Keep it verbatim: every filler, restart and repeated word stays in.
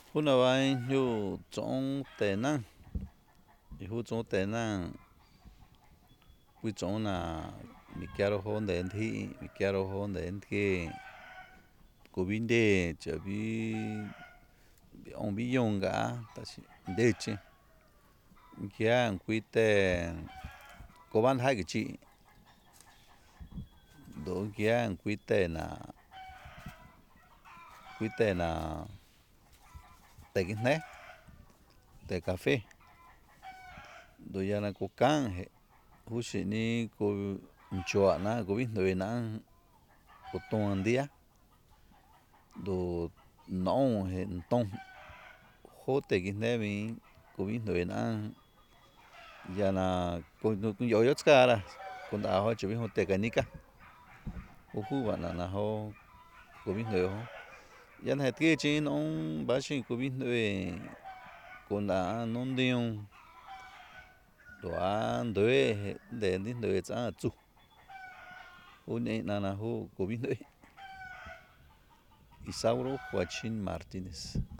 Kuna vai jnu ts'ón tenan ijú ts'ón tenan kui ts'ón na mikiarajo ndendí mikiarajo ndendé kubindé chaví on billón nga'á taxi ndéche ngian kuité koban ja kichi ndo ngian kui tena kui tena tekijné te cafe ndoyana ku kanje uxini ku ncho'ana kubijnu'uina kuton ndia ndo n'on nton jote kijnevi kubijnu'uina yana kunyoyo tskara kundajó chuvijun te canica ujú banana jó kubijnu'u yana tichi non baxi kubijnu'ui kuna nu ndiun ndua ndue'e nde ndijn'ui ts'an tsu uni nana jú kubijnu'ui Isauro Joachín Martínez.